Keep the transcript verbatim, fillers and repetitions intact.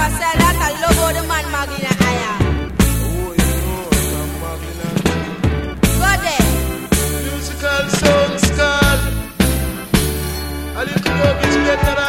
never say that I love all the man Magina Aya. Oh, you know, Magina. Go there. Musical sound skull. A little love is better than